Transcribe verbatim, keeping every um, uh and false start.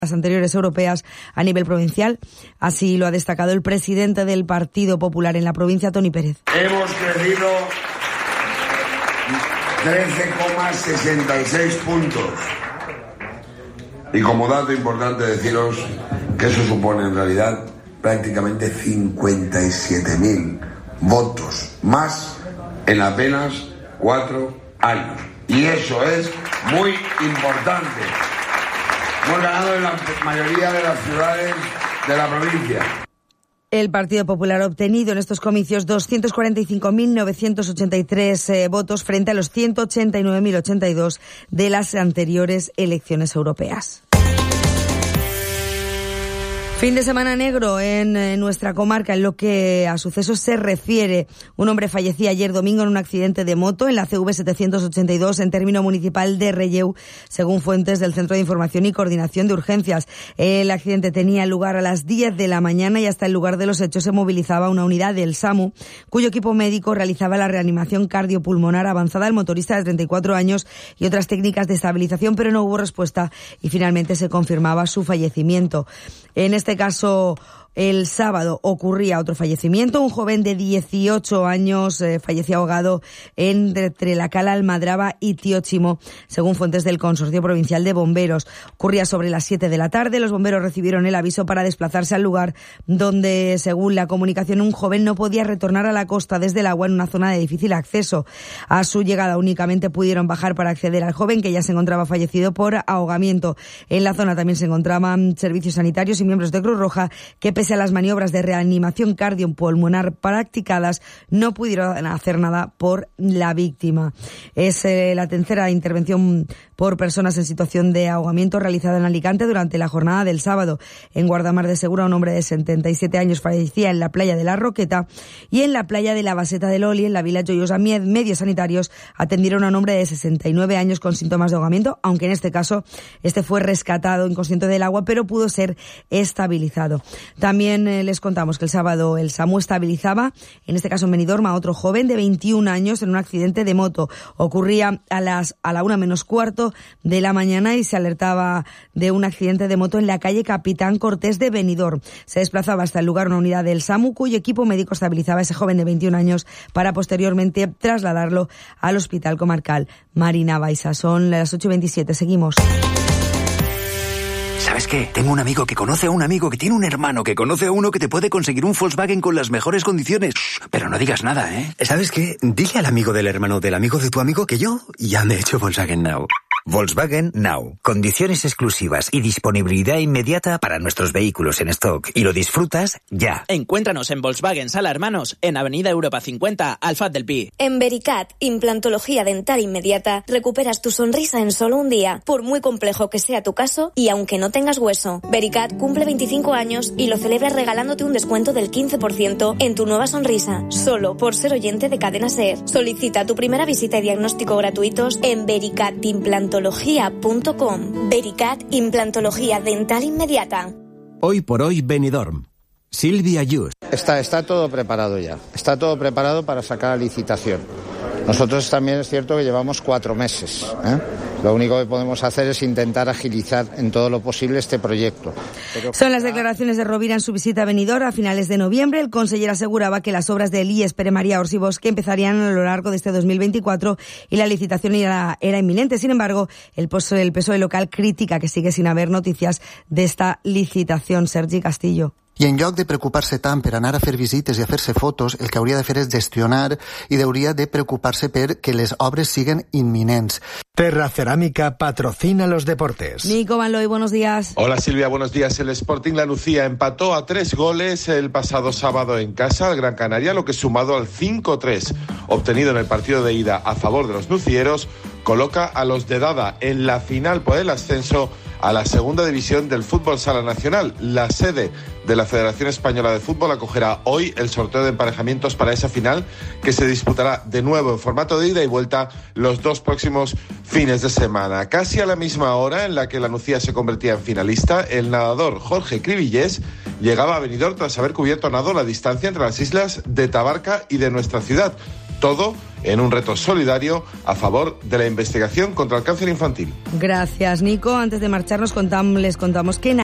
las anteriores europeas a nivel provincial. Así lo ha destacado el presidente del Partido Popular en la provincia, Toni Pérez. Hemos crecido trece coma sesenta y seis puntos. Y como dato importante deciros que eso supone en realidad prácticamente cincuenta y siete mil votos más en apenas cuatro años. Y eso es muy importante. Hemos ganado en la mayoría de las ciudades de la provincia. El Partido Popular ha obtenido en estos comicios doscientos cuarenta y cinco mil novecientos ochenta y tres eh, votos frente a los ciento ochenta y nueve mil ochenta y dos de las anteriores elecciones europeas. Fin de semana negro en eh, nuestra comarca en lo que a sucesos se refiere. Un hombre fallecía ayer domingo en un accidente de moto en la C V setecientos ochenta y dos en término municipal de Relleu, según fuentes del Centro de Información y Coordinación de Urgencias. El accidente tenía lugar a las diez de la mañana y hasta el lugar de los hechos se movilizaba una unidad del SAMU, cuyo equipo médico realizaba la reanimación cardiopulmonar avanzada al motorista de treinta y cuatro años y otras técnicas de estabilización, pero no hubo respuesta y finalmente se confirmaba su fallecimiento. En este caso, el sábado ocurría otro fallecimiento. Un joven de dieciocho años eh, falleció ahogado entre la Cala Almadraba y Tíochimo, según fuentes del Consorcio Provincial de Bomberos. Ocurría sobre las siete de la tarde. Los bomberos recibieron el aviso para desplazarse al lugar donde, según la comunicación, un joven no podía retornar a la costa desde el agua en una zona de difícil acceso. A su llegada únicamente pudieron bajar para acceder al joven, que ya se encontraba fallecido por ahogamiento. En la zona también se encontraban servicios sanitarios y miembros de Cruz Roja que, pese a las maniobras de reanimación cardiopulmonar practicadas, no pudieron hacer nada por la víctima. Es eh, la tercera intervención por personas en situación de ahogamiento realizada en Alicante durante la jornada del sábado. En Guardamar de Segura, un hombre de setenta y siete años fallecía en la playa de la Roqueta, y en la playa de la Baseta del Oli, en la Vila Joyosa, medios sanitarios atendieron a un hombre de sesenta y nueve años con síntomas de ahogamiento, aunque en este caso este fue rescatado inconsciente del agua, pero pudo ser estabilizado. También eh, les contamos que el sábado el SAMU estabilizaba, en este caso en Benidorm, a otro joven de veintiún años en un accidente de moto. Ocurría a las a la una menos cuarto de la mañana y se alertaba de un accidente de moto en la calle Capitán Cortés de Benidorm. Se desplazaba hasta el lugar una unidad del SAMU, cuyo equipo médico estabilizaba a ese joven de veintiún años para posteriormente trasladarlo al Hospital Comarcal Marina Baixa. Son las ocho y veintisiete. Seguimos. ¿Sabes qué? Tengo un amigo que conoce a un amigo que tiene un hermano que conoce a uno que te puede conseguir un Volkswagen con las mejores condiciones. Shh, pero no digas nada, ¿eh? ¿Sabes qué? Dile al amigo del hermano del amigo de tu amigo que yo ya me he hecho Volkswagen Now. Volkswagen Now. Condiciones exclusivas y disponibilidad inmediata para nuestros vehículos en stock. Y lo disfrutas ya. Encuéntranos en Volkswagen Sala Hermanos, en Avenida Europa cincuenta, Alfaz del Pi. En Vericat, implantología dental inmediata, recuperas tu sonrisa en solo un día, por muy complejo que sea tu caso y aunque no tengas hueso. Vericat cumple veinticinco años y lo celebra regalándote un descuento del quince por ciento en tu nueva sonrisa, solo por ser oyente de Cadena SER. Solicita tu primera visita y diagnóstico gratuitos en vericat implantología punto com. Vericat, implantología dental inmediata. Hoy por hoy Benidorm. Silvia Just. Está, está todo preparado ya. Está todo preparado para sacar a licitación. Nosotros también es cierto que llevamos cuatro meses. ¿eh? Lo único que podemos hacer es intentar agilizar en todo lo posible este proyecto. Pero... Son las declaraciones de Rovira en su visita a Benidorm a finales de noviembre. El conseller aseguraba que las obras del I E S Pere María Ors y Bosque empezarían a lo largo de este dos mil veinticuatro y la licitación era, era inminente. Sin embargo, el, el P S O E local critica que sigue sin haber noticias de esta licitación. Sergi Castillo. I en lloc de preocupar-se tant per anar a fer visites i a fer-se fotos, el que hauria de fer és gestionar i hauria de preocupar-se per que les obres siguen inminents. Terra Cerámica patrocina los deportes. Nico Van Looy, buenos días. Hola Silvia, buenos días. El Sporting La Nucía empató a tres goles el pasado sábado en casa al Gran Canaria, lo que sumado al cinco tres obtenido en el partido de ida a favor de los nucieros, coloca a los de Dada en la final por el ascenso a la segunda división del Fútbol Sala Nacional. La sede de la Federación Española de Fútbol acogerá hoy el sorteo de emparejamientos para esa final, que se disputará de nuevo en formato de ida y vuelta los dos próximos fines de semana. Casi a la misma hora en la que la Nucía se convertía en finalista, el nadador Jorge Cribillés llegaba a Benidorm tras haber cubierto a nado la distancia entre las islas de Tabarca y de nuestra ciudad. Todo en un reto solidario a favor de la investigación contra el cáncer infantil. Gracias, Nico. Antes de marcharnos contamos, les contamos que en